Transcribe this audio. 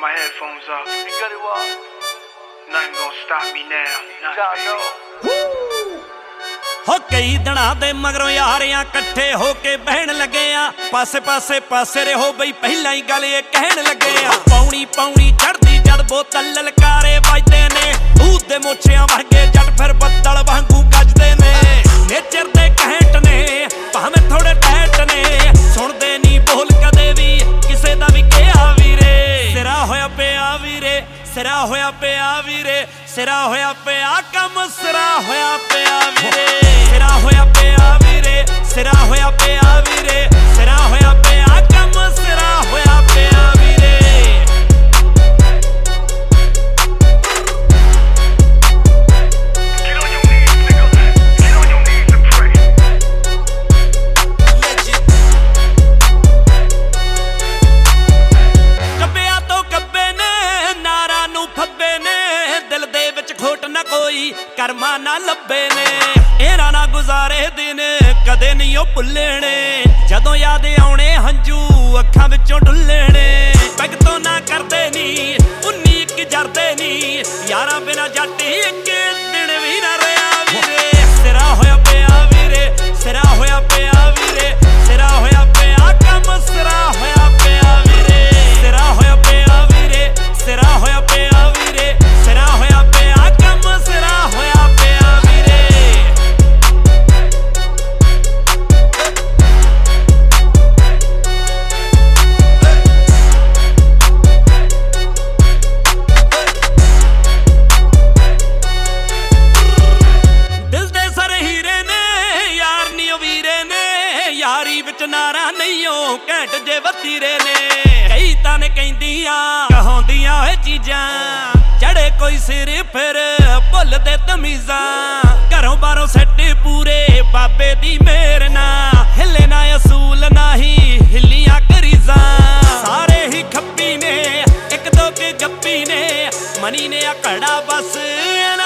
my headphones up. You got it well. Nothing gonna stop me now. ਹੋ ਕਈ ਦਿਨਾਂ ਦੇ ਮਗਰੋਂ ਯਾਰਿਆਂ ਇਕੱਠੇ ਹੋ ਕੇ ਬਹਿਣ ਲੱਗੇ ਆ ਪਾਸੇ ਰਹੋ ਬਈ ਪਹਿਲਾਂ ਹੀ ਗੱਲ ਇਹ ਕਹਿਣ ਲੱਗੇ ਆ ਪੌਣੀ ਚੜਦੀ ਜਦ ਬੋਤਲ ਲਲਕਾਰੇ ਵੱਜਦੇ ਨੇ ਭੂਤ ਦੇ ਮੋਛਿਆਂ ਵਰਗੇ ਜੱਟ ਫਿਰ ਬੱਦਲ ਵਾਂਗੂ ਗੱਜਦੇ ਨੇ ਨੇਚਰ ਦੇ ਘੈਂਟ ਨੇ ਭਾਵੇਂ ਥੋੜੇ ਟੈਟ ਨੇ ਸੁਣਦੇ ਨਹੀਂ ਬੋਲ ਕਦੇ ਵੀ ਕਿਸੇ ਦਾ ਵੀ ਕਿਹਾ ਵੀਰੇ ਸਿਰਾ ਹੋਇਆ ਪਿਆ ਵੀਰੇ ਸਿਰਾ ਹੋਇਆ ਪਿਆ ਵੀਰੇ ਸਿਰਾ ਹੋਇਆ ਪਿਆ ਕੰਮ ਸਿਰਾ ਹੋਇਆ ਪਿਆ ਵੀਰੇ ਸਿਰਾ ਹੋਇਆ ਪਿਆ ਵੀਰੇ ਸਿਰਾ ਹੋਇਆ ਪਿਆ ਵੀਰੇ ਸਿਰਾ ਹੋਇਆ ਪਿਆ ਕੰਮ ਸਿਰਾ ਹੋਇਆ ਪਿਆ ਵੀਰੇ Get on your knees, nigga. Get on your knees and pray. ਕੱਬਿਆਂ ਤੋਂ ਕੱਬੇ ਨੇ ਨਾਰਾਂ ਨੂੰ ਫੱਬੇ ਨੇ ਦਿਲ ਦੇ ਵਿੱਚ ਖੋਟ ਨਾ ਕੋਈ ਕਰਮਾਂ ਨਾ ਲੱਭੇ ਨੇ ਇਹਨਾਂ ਨਾ ਗੁਜ਼ਾਰੇ ਦਿਨ ਕਦੇ ਨਹੀਂ ਉਹ ਭੁੱਲਣੇ ਜਦੋਂ ਯਾਦ ਆਉਣੇ ਹੰਝੂ ਅੱਖਾਂ ਵਿੱਚੋਂ ਡੁੱਲਣੇ ਪੈਗ ਤੋਂ ਨਾ ਕਰਦੇ ਨੀ 19 ਜਰਦੇ ਨੀ ਯਾਰਾਂ ਬਿਨਾ ਜੱਟ ਇੱਕ ਦਿਨ ਵੀ ਨਾ ਰਿਹਾ ਵੀਰੇ ਸਿਰਾ ਹੋਇਆ ਪਿਆ ਵੀਰੇ ਸਿਰਾ ਹੋਇਆ ਪਿਆ ਵੀਰੇ ਸਿਰਾ ਹੋਇਆ ਪਿਆ ਕੰਮ ਸਿਰਾ ਹੋਇਆ ਪਿਆ ਵੀਰੇ ਸਿਰਾ ਹੋਇਆ ਪਿਆ ਵੀਰੇ ਸਿਰਾ ਹੋਇਆ ਪਿਆ ਵੀਰੇ ਸਿਰਾ ਹੋਇਆ ਪਿਆ ਕੰਮ ਸਿਰਾ ਹੋਇਆ ਪਿਆ ਵੀਰੇ ਦਿਲ ਦੇ ਸਰ ਹੀਰੇ ਨੇ ਯਾਰ ਨੀ ਉਹ ਵੀਰੇ ਨੇ ਯਾਰੀ ਵਿੱਚ ਨਾਰਾ ਨਹੀਂ ਉਹ ਘੈਂਟ ਜੇ ਵਤੀਰੇ ਨੇ ਕਈ ਤਾਂ ਨੇ ਕਹਿੰਦੀਆਂ ਕਹਾਉਂਦੀਆਂ ਓਏ ਚੀਜ਼ਾਂ ਚੜੇ ਕੋਈ ਸਿਰ ਫਿਰ ਭੁੱਲਦੇ ਤਮੀਜ਼ਾਂ ਘਰੋਂ ਬਾਹਰੋਂ ਸੱਟੇ ਪੂਰੇ ਬਾਬੇ ਦੀ ਮਿਹਰ ਨਾ ਹਿੱਲੇ ਨਾ ਅਸੂਲ ਨਹੀਂ ਹਿੱਲੀਆਂ ਕਰੀਜ਼ਾਂ ਸਾਰੇ ਹੀ ਖੱਪੀ ਨੇ ਇੱਕ ਦੋ ਕੇ ਗੱਪੀ ਨੇ ਮਨੀ ਨੇ ਆ ਘੜਾ ਬਸ